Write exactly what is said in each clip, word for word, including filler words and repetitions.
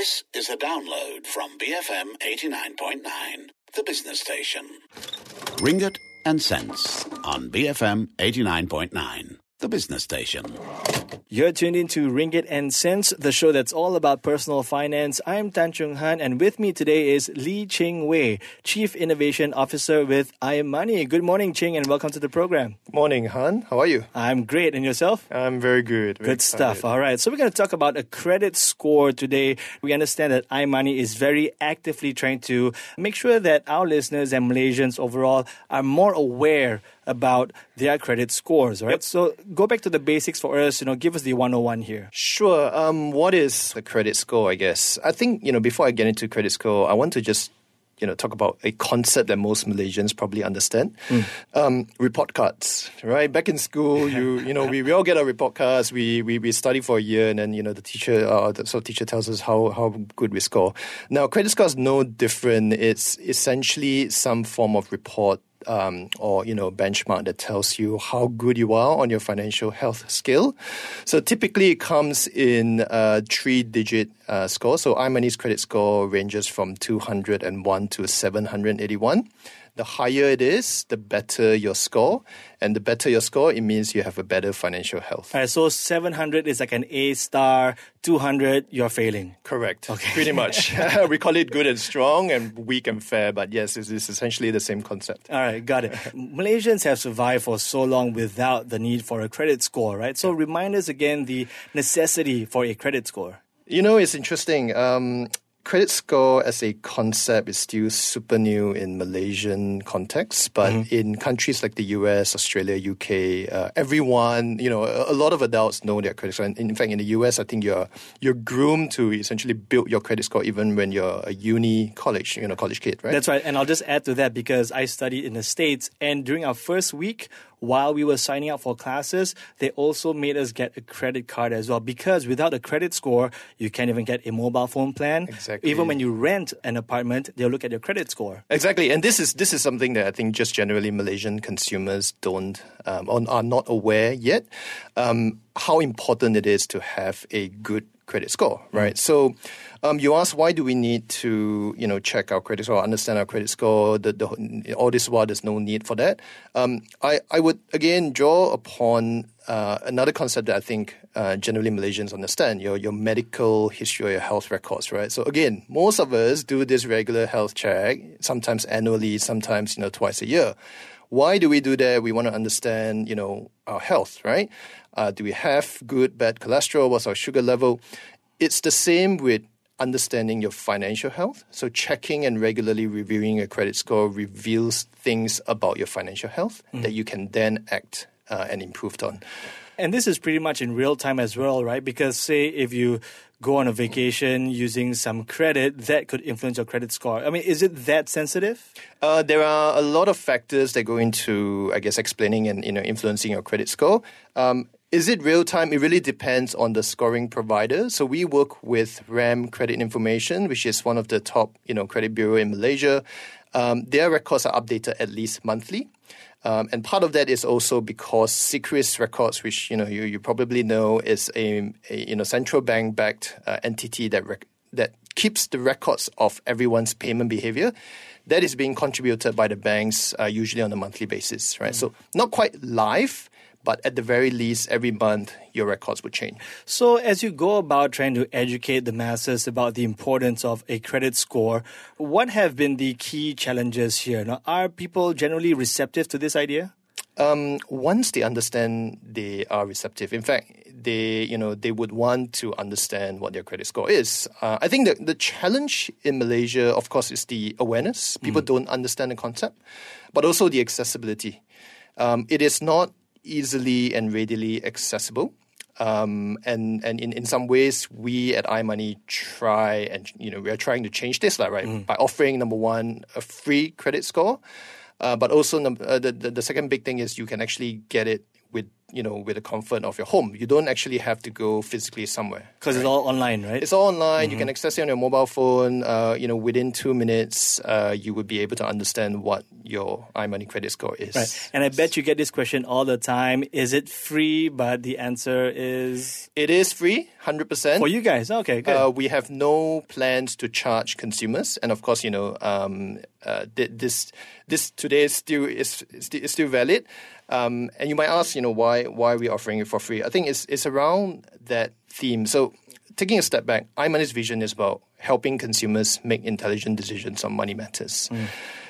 This is a download from B F M eighty-nine point nine, the business station. Ringgit and Cents on B F M eighty-nine point nine, the business station. You're tuned into Ringgit and Cents, the show that's all about personal finance. I'm Tan Chung Han, and with me today is Lee Ching Wei, Chief Innovation Officer with iMoney. Good morning, Ching, and welcome to the program. Morning, Han. How are you? I'm great. And yourself? I'm very good. Very good excited. stuff. All right. So we're going to talk about a credit score today. We understand that iMoney is very actively trying to make sure that our listeners and Malaysians overall are more aware about their credit scores, right? Yep. So go back to the basics for us, you know, give us the one oh one here. Sure. Um, what is a credit score, I guess? I think, you know, before I get into credit score, I want to just, you know, talk about a concept that most Malaysians probably understand. Mm. Um, report cards, right? Back in school, you you know, we, we all get our report cards. We, we we study for a year, and then, you know, the teacher, uh, the so teacher tells us how, how good we score. Now, credit score is no different. It's essentially some form of report Um, or, you know, benchmark that tells you how good you are on your financial health scale. So typically it comes in a three-digit uh, score. So iMoney's credit score ranges from two hundred one to seven hundred eighty-one. The higher it is, the better your score. And the better your score, it means you have a better financial health. All right, so seven hundred is like an A star, two hundred, you're failing. Correct. Okay. Pretty much. We call it good and strong and weak and fair, but yes, it's, it's essentially the same concept. All right, got it. Malaysians have survived for so long without the need for a credit score, right? So remind us again the necessity for a credit score. You know, it's interesting. Um, Credit score as a concept is still super new in Malaysian context, but mm-hmm. in countries like the U S, Australia, U K, uh, everyone, you know, a, a lot of adults know their credit score. And in fact, in the U S, I think you're you're groomed to essentially build your credit score even when you're a uni college, you know, college kid, right? That's right. And I'll just add to that because I studied in the States, and during our first week, while we were signing up for classes, they also made us get a credit card as well, because without a credit score, you can't even get a mobile phone plan. Exactly. Even when you rent an apartment, they'll look at your credit score. Exactly. And this is this is something that I think just generally Malaysian consumers don't um, or are not aware yet, um, how important it is to have a good credit score, right? Mm. So um, you ask, why do we need to, you know, check our credit score, understand our credit score? The, the, all this while, there's no need for that. Um, I, I would, again, draw upon uh, another concept that I think uh, generally Malaysians understand, your, your medical history or your health records, right? So again, most of us do this regular health check, sometimes annually, sometimes, you know, twice a year. Why do we do that? We want to understand, you know, our health, right? Uh, do we have good, bad cholesterol? What's our sugar level? It's the same with understanding your financial health. So checking and regularly reviewing your credit score reveals things about your financial health mm. that you can then act uh, and improve on. And this is pretty much in real time as well, right? Because say if you go on a vacation using some credit, that could influence your credit score. I mean, is it that sensitive? Uh, there are a lot of factors that go into, I guess, explaining and, you know, influencing your credit score. Um, Is it real time? It really depends on the scoring provider. So we work with RAM Credit Information, which is one of the top, you know, credit bureau in Malaysia. Um, their records are updated at least monthly. Um, and part of that is also because Securitas Records, which, you know, you, you probably know is a, a you know, central bank backed uh, entity that rec- that keeps the records of everyone's payment behavior. That is being contributed by the banks, uh, usually on a monthly basis, right? Mm. So not quite live, but at the very least, every month, your records would change. So as you go about trying to educate the masses about the importance of a credit score, what have been the key challenges here? Now, are people generally receptive to this idea? Um, once they understand, they are receptive. In fact, they, you know, they would want to understand what their credit score is. Uh, I think that the challenge in Malaysia, of course, is the awareness. People mm. don't understand the concept, but also the accessibility. Um, it is not easily and readily accessible. Um, and and in, in some ways, we at iMoney try and, you know, we are trying to change this, right? Mm. By offering, number one, a free credit score. Uh, but also, uh, the, the, the second big thing is you can actually get it with you know, with the comfort of your home. You don't actually have to go physically somewhere. Because right? It's all online, right? It's all online. Mm-hmm. You can access it on your mobile phone. Uh, you know, within two minutes, uh, you would be able to understand what your iMoney credit score is. Right. And I bet you get this question all the time. Is it free? But the answer is... It is free, one hundred percent. For you guys? Okay, good. Uh, we have no plans to charge consumers. And of course, you know, um, uh, this this today is still, is, is still valid. Um, and you might ask, you know, why why are we offering it for free? I think it's it's around that theme. So taking a step back, iMoney's vision is about helping consumers make intelligent decisions on money matters. Mm.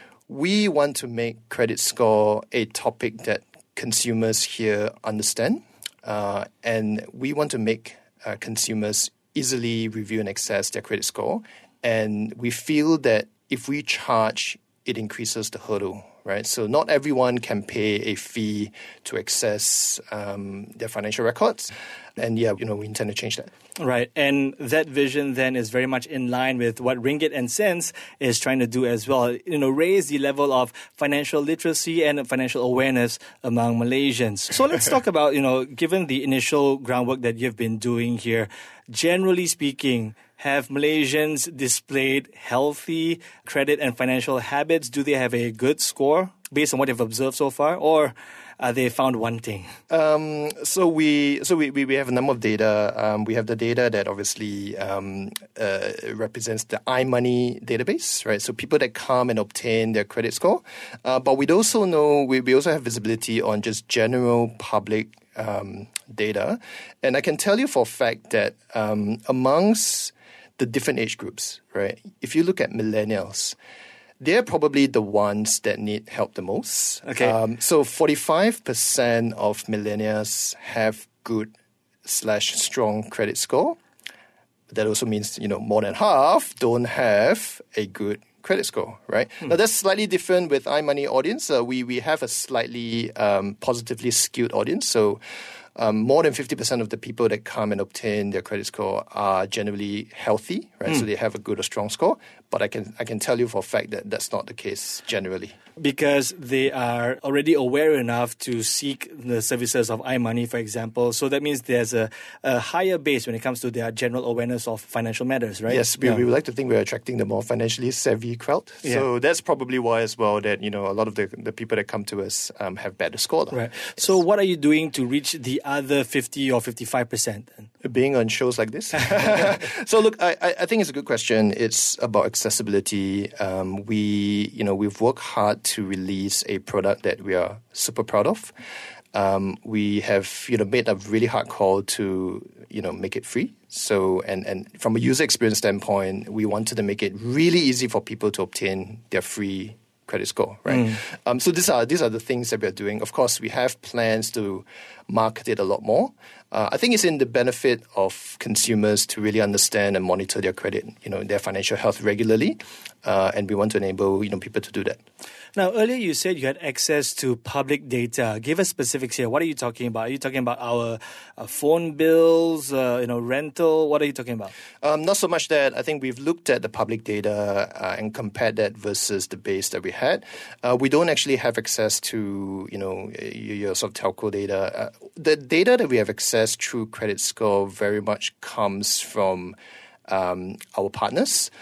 We want to make credit score a topic that consumers here understand. Uh, and we want to make uh, consumers easily review and access their credit score. And we feel that if we charge, it increases the hurdle. Right, so not everyone can pay a fee to access um, their financial records, and yeah, you know, we intend to change that. Right, and that vision then is very much in line with what Ringgit and Cents is trying to do as well. You know, raise the level of financial literacy and financial awareness among Malaysians. So let's talk about, you know, given the initial groundwork that you've been doing here, generally speaking, have Malaysians displayed healthy credit and financial habits? Do they have a good score based on what you've observed so far, or are they found wanting? Um, so we so we, we, we have a number of data. Um, we have the data that obviously um, uh, represents the iMoney database, right? So people that come and obtain their credit score. Uh, but we also know we, we also have visibility on just general public um, data, and I can tell you for a fact that um, amongst the different age groups, right? If you look at millennials, they're probably the ones that need help the most. Okay. Um, so forty-five percent of millennials have good slash strong credit score. That also means, you know, more than half don't have a good credit score, right? Hmm. Now, that's slightly different with iMoney audience. Uh, we, we have a slightly um, positively skewed audience. So Um, more than fifty percent of the people that come and obtain their credit score are generally healthy, right? Mm. So they have a good or strong score. But I can I can tell you for a fact that that's not the case generally. Because they are already aware enough to seek the services of iMoney, for example. So that means there's a, a higher base when it comes to their general awareness of financial matters, right? Yes, we, yeah. we would like to think we're attracting the more financially savvy crowd. Yeah. So that's probably why as well that, you know, a lot of the, the people that come to us um, have better score. Right. Yes. So what are you doing to reach the other fifty or fifty-five percent then? Being on shows like this. So look, I, I think it's a good question. It's about accessibility. Um, we, you know, we've worked hard to release a product that we are super proud of. Um, we have, you know, made a really hard call to, you know, make it free. So, and, and from a user experience standpoint, we wanted to make it really easy for people to obtain their free credit score, right? Mm. Um, so these are these are the things that we are doing. Of course, we have plans to market it a lot more. Uh, I think it's in the benefit of consumers to really understand and monitor their credit, you know, their financial health regularly, uh, and we want to enable, you know, people to do that. Now, earlier you said you had access to public data. Give us specifics here. What are you talking about? Are you talking about our uh, phone bills, uh, you know, rental? What are you talking about? Um, not so much that. I think we've looked at the public data uh, and compared that versus the base that we had. Uh, we don't actually have access to, you know, your, your sort of telco data. Uh, the data that we have access through credit score very much comes from Um, our partners.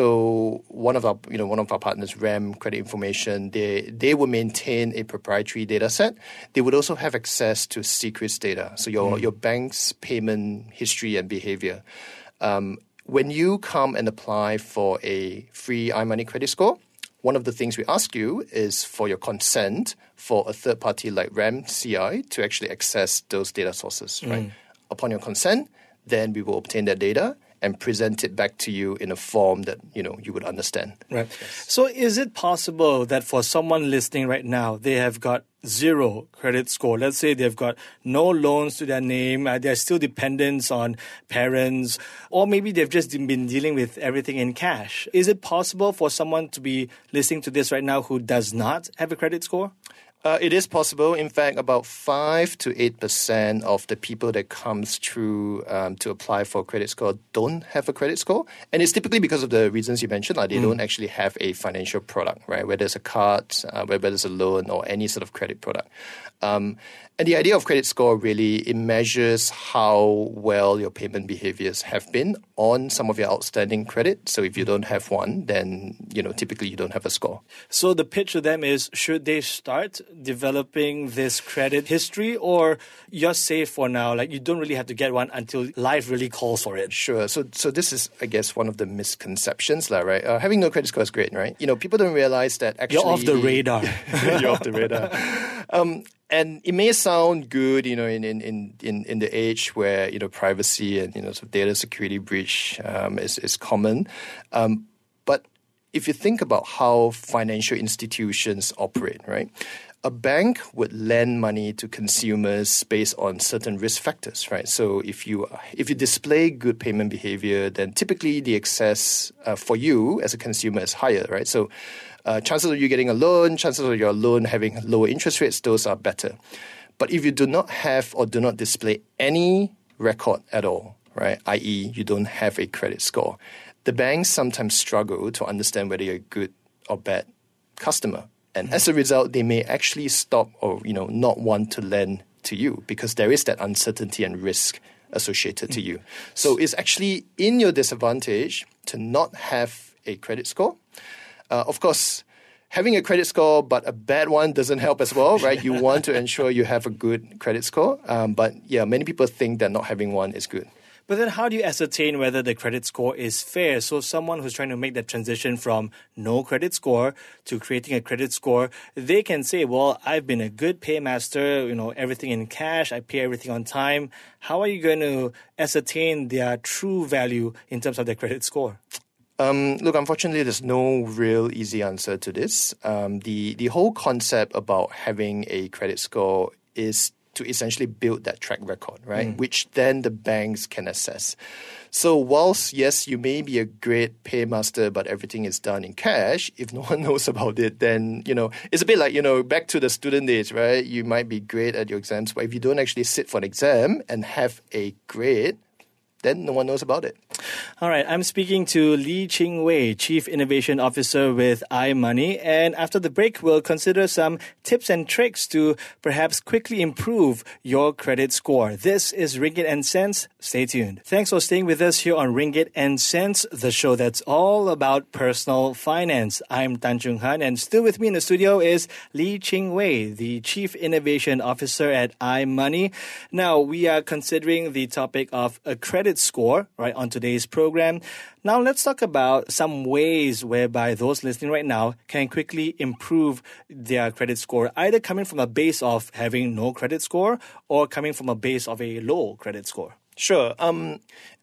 So one of our, you know, one of our partners, RAM Credit Information, they they will maintain a proprietary data set. They would also have access to secrets data, so your mm. your bank's payment history and behavior. Um, when you come and apply for a free iMoney credit score, one of the things we ask you is for your consent for a third party like RAM C I to actually access those data sources. Mm. Right? Upon your consent, then we will obtain that data and present it back to you in a form that, you know, you would understand. Right. Yes. So is it possible that for someone listening right now, they have got zero credit score? Let's say they've got no loans to their name, uh, they're still dependents on parents, or maybe they've just been dealing with everything in cash. Is it possible for someone to be listening to this right now who does not have a credit score? Uh, it is possible. In fact, about five to eight percent of the people that comes through um, to apply for a credit score don't have a credit score. And it's typically because of the reasons you mentioned. Like they mm. don't actually have a financial product, right? Whether it's a card, uh, whether it's a loan or any sort of credit product. Um, and the idea of credit score really, it measures how well your payment behaviors have been on some of your outstanding credit. So if you don't have one, then, you know, typically you don't have a score. So the pitch to them is, should they start developing this credit history, or you're safe for now? Like you don't really have to get one until life really calls for it. Sure. So so this is, I guess, one of the misconceptions, right? Uh, having no credit score is great, right? You know, people don't realize that actually... You're off the radar. You're off the radar. Um, and it may sound good, you know, in, in, in, in the age where, you know, privacy and, you know, sort of data security breach um, is, is common. Um, but if you think about how financial institutions operate, right? A bank would lend money to consumers based on certain risk factors, right? So if you if you display good payment behavior, then typically the access uh, for you as a consumer is higher, right? So uh, chances of you getting a loan, chances of your loan having lower interest rates, those are better. But if you do not have or do not display any record at all, right, that is you don't have a credit score, the banks sometimes struggle to understand whether you're a good or bad customer. And as a result, they may actually stop or, you know, not want to lend to you because there is that uncertainty and risk associated to you. So it's actually in your disadvantage to not have a credit score. Uh, of course, having a credit score but a bad one doesn't help as well, right? You want to ensure you have a good credit score. Um, but yeah, many people think that not having one is good. But then how do you ascertain whether the credit score is fair? So someone who's trying to make that transition from no credit score to creating a credit score, they can say, well, I've been a good paymaster, you know, everything in cash, I pay everything on time. How are you going to ascertain their true value in terms of their credit score? Um, look, unfortunately, there's no real easy answer to this. Um, the, the whole concept about having a credit score is to essentially build that track record, right? Mm. Which then the banks can assess. So whilst, yes, you may be a great paymaster, but everything is done in cash, if no one knows about it, then, you know, it's a bit like, you know, back to the student days, right? You might be great at your exams, but if you don't actually sit for an exam and have a grade, then no one knows about it. All right, I'm speaking to Lee Ching Wei, Chief Innovation Officer with iMoney. And after the break, we'll consider some tips and tricks to perhaps quickly improve your credit score. This is Ringgit and Cents. Stay tuned. Thanks for staying with us here on Ringgit and Cents, the show that's all about personal finance. I'm Tan Chung Han, and still with me in the studio is Lee Ching Wei, the Chief Innovation Officer at iMoney. Now, we are considering the topic of a credit score, right, on today's program. Now, let's talk about some ways whereby those listening right now can quickly improve their credit score, either coming from a base of having no credit score or coming from a base of a low credit score. Sure. Um,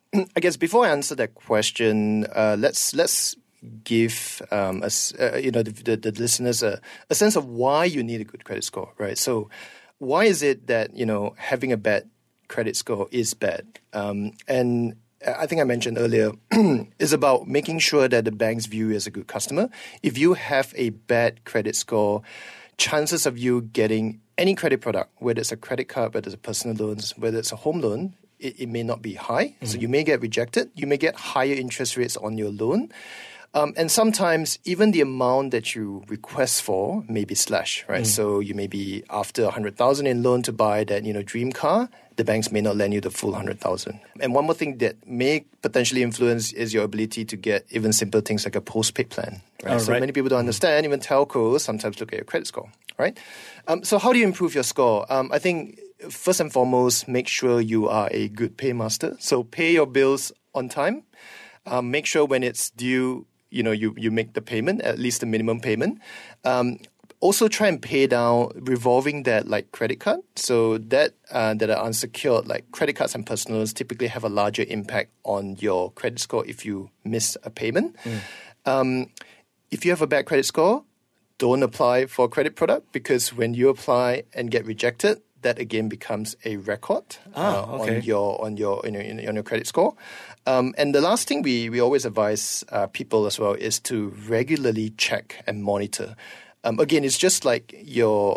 I guess before I answer that question, uh, let's let's give um, us, uh, you know, the, the, the listeners a, a sense of why you need a good credit score, right? So, why is it that, you know, having a bad credit score is bad? Um, and I think I mentioned earlier, is about making sure that the banks view you as a good customer. If you have a bad credit score, chances of you getting any credit product, whether it's a credit card, whether it's a personal loans, whether it's a home loan, it, it may not be high. Mm-hmm. So you may get rejected. You may get higher interest rates on your loan. Um, and sometimes even the amount that you request for may be slashed, right? Mm. So you may be after one hundred thousand in loan to buy that, you know, dream car. The banks may not lend you the full one hundred thousand. And one more thing that may potentially influence is your ability to get even simple things like a postpaid plan, right? Oh, so right. Many people don't understand, even telcos sometimes look at your credit score, right? Um, so how do you improve your score? Um, I think first and foremost, make sure you are a good paymaster. So pay your bills on time. Um, make sure when it's due, you know, you, you make the payment, at least the minimum payment. Um, also try and pay down revolving debt like credit card. So that uh, that are unsecured, like credit cards and personal loans, typically have a larger impact on your credit score if you miss a payment. Mm. Um, if you have a bad credit score, don't apply for a credit product, because when you apply and get rejected, that again becomes a record ah, uh, okay. on your on your on your, on your credit score. Um, and the last thing we we always advise uh, people as well is to regularly check and monitor. Um, again, it's just like your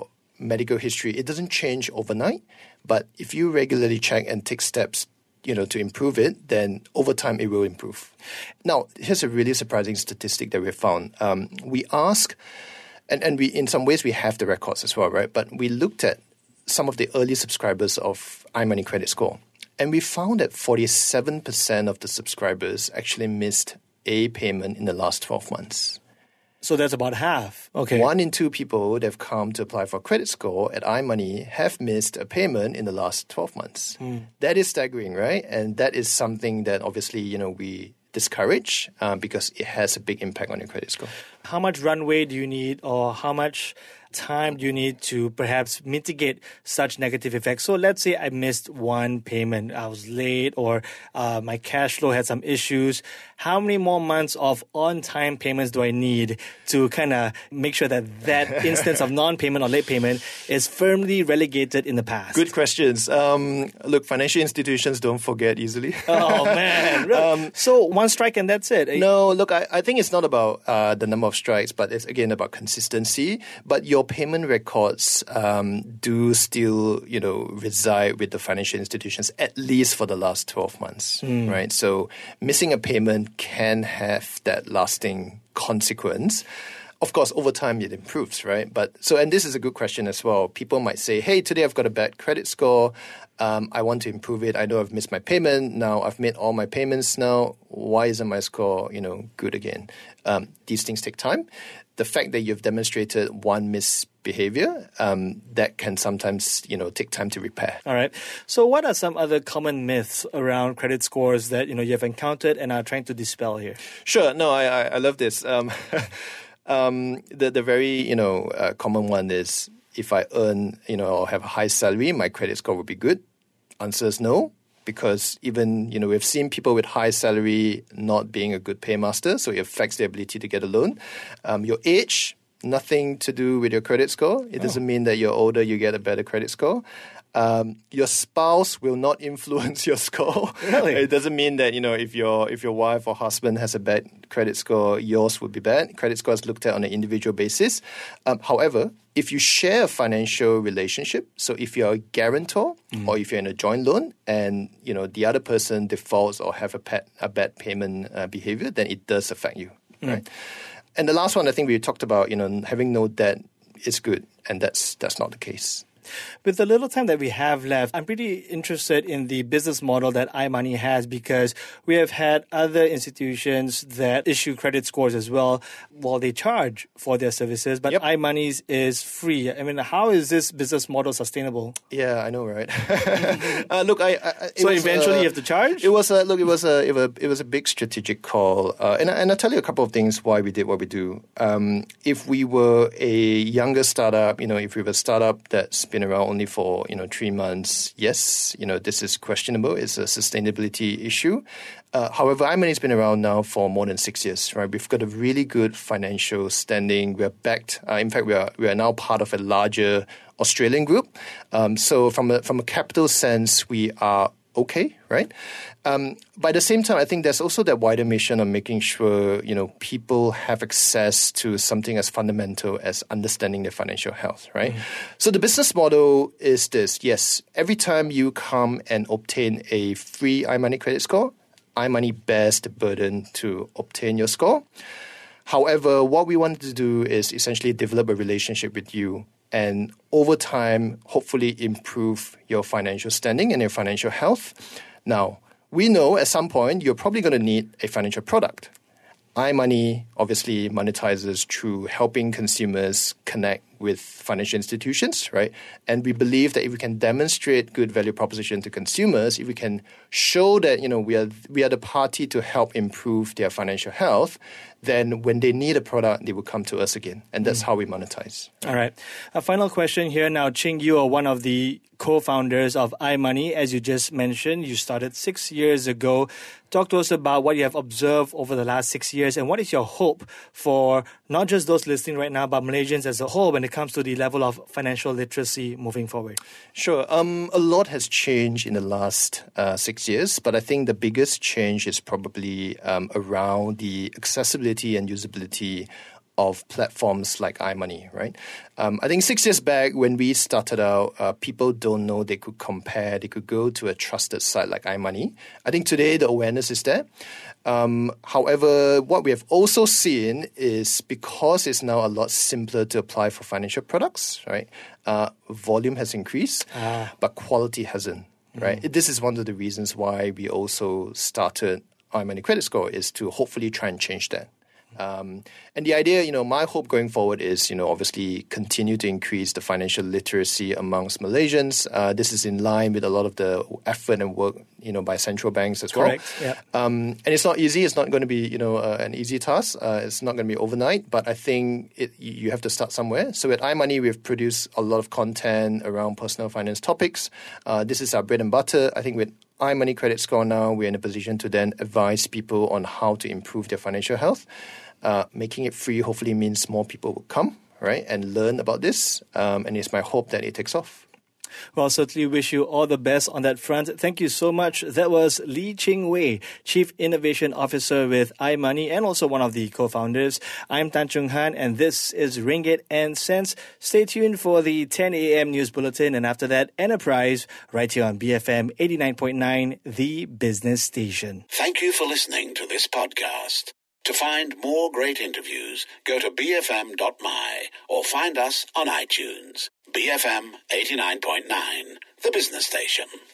medical history, it doesn't change overnight. But if you regularly check and take steps, you know, to improve it, then over time it will improve. Now, here's a really surprising statistic that we found. Um, we ask, and, and we in some ways we have the records as well, right? But we looked at some of the early subscribers of iMoney Credit Score, and we found that forty-seven percent of the subscribers actually missed a payment in the last twelve months. So that's about half. Okay. One in two people that have come to apply for credit score at iMoney have missed a payment in the last twelve months. Mm. That is staggering, right? And that is something that obviously, you know, we discourage um, because it has a big impact on your credit score. How much runway do you need, or how much time do you need to perhaps mitigate such negative effects? So let's say I missed one payment, I was late, or uh, my cash flow had some issues. How many more months of on-time payments do I need to kind of make sure that that instance of non-payment or late payment is firmly relegated in the past? Good questions. Um, look, financial institutions don't forget easily. Oh, man. um, so one strike and that's it? No, look, I, I think it's not about uh, the number of strikes, but it's, again, about consistency. But your payment records um, do still, you know, reside with the financial institutions at least for the last twelve months, mm. right? So missing a payment can have that lasting consequence. Of course, over time it improves, right? But so, and this is a good question as well. People might say, hey, today I've got a bad credit score. Um, I want to improve it. I know I've missed my payment. Now I've made all my payments now. Why isn't my score, you know, good again? Um, these things take time. The fact that you've demonstrated one misbehavior, um, that can sometimes, you know, take time to repair. All right. So what are some other common myths around credit scores that, you know, you have encountered and are trying to dispel here? Sure. No, I, I, I love this. Um, um, the, the very, you know, uh, common one is if I earn, you know, or have a high salary, my credit score will be good. Answer is no. Because even, you know, we've seen people with high salary not being a good paymaster, so it affects their ability to get a loan. Um, your age, nothing to do with your credit score. It oh. doesn't mean that you're older, you get a better credit score. Um, your spouse will not influence your score. Really? It doesn't mean that, you know, if your if your wife or husband has a bad credit score, yours would be bad. Credit score is looked at on an individual basis. Um, however, if you share a financial relationship, so if you're a guarantor mm. or if you're in a joint loan and, you know, the other person defaults or have a, pet, a bad payment uh, behavior, then it does affect you, mm. right? And the last one, I think we talked about, you know, having no debt is good, and that's that's not the case. With the little time that we have left, I'm pretty interested in the business model that iMoney has, because we have had other institutions that issue credit scores as well while they charge for their services, but yep. iMoney's is free. I mean, how is this business model sustainable? Yeah, I know, right? uh, look, I, I so was, eventually uh, you have to charge? It was a look. It was a it was, it was a big strategic call, uh, and and I'll tell you a couple of things why we did what we do. Um, if we were a younger startup, you know, if we were a startup that's been around only for, you know, three months, yes, you know, this is questionable. It's a sustainability issue. Uh, however, iMoney's been around now for more than six years, right? We've got a really good financial standing. We're backed. Uh, in fact, we are we are now part of a larger Australian group. Um, so from a from a capital sense, we are okay, right? Um, but at the same time, I think there's also that wider mission of making sure, you know, people have access to something as fundamental as understanding their financial health, right? Mm. So the business model is this. Yes, every time you come and obtain a free iMoney credit score, iMoney bears the burden to obtain your score. However, what we wanted to do is essentially develop a relationship with you and over time, hopefully improve your financial standing and your financial health. Now, we know at some point you're probably going to need a financial product. iMoney obviously monetizes through helping consumers connect with financial institutions, right? And we believe that if we can demonstrate good value proposition to consumers, if we can show that, you know, we are we are the party to help improve their financial health, then when they need a product, they will come to us again. And that's mm. how we monetize. All right. A final question here now. Ching, you are one of the co-founders of iMoney. As you just mentioned, you started six years ago. Talk to us about what you have observed over the last six years and what is your hope for not just those listening right now, but Malaysians as a whole when it comes to the level of financial literacy moving forward? Sure. Um, a lot has changed in the last uh, six years, but I think the biggest change is probably um, around the accessibility and usability of platforms like iMoney, right? Um, I think six years back when we started out, uh, people don't know they could compare, they could go to a trusted site like iMoney. I think today the awareness is there. Um, however, what we have also seen is because it's now a lot simpler to apply for financial products, right? Uh, volume has increased, ah. but quality hasn't, right? Mm. This is one of the reasons why we also started iMoney Credit Score, is to hopefully try and change that. Um, and the idea, you know, my hope going forward is, you know, obviously continue to increase the financial literacy amongst Malaysians. Uh, this is in line with a lot of the effort and work, you know, by central banks as Correct. well. Yeah. Um, and it's not easy. It's not going to be, you know, uh, an easy task. Uh, it's not going to be overnight. But I think it, you have to start somewhere. So at iMoney, we've produced a lot of content around personal finance topics. Uh, this is our bread and butter. I think with iMoney Credit Score now, we're in a position to then advise people on how to improve their financial health. Uh, making it free hopefully means more people will come, right, and learn about this. Um, and it's my hope that it takes off. Well, certainly wish you all the best on that front. Thank you so much. That was Lee Ching Wei, Chief Innovation Officer with iMoney and also one of the co-founders. I'm Tan Chung Han, and this is Ringgit and Cents. Stay tuned for the ten a.m. news bulletin, and after that, Enterprise, right here on B F M eighty-nine point nine, the business station. Thank you for listening to this podcast. To find more great interviews, go to b f m dot m y or find us on iTunes. B F M eighty-nine point nine, the business station.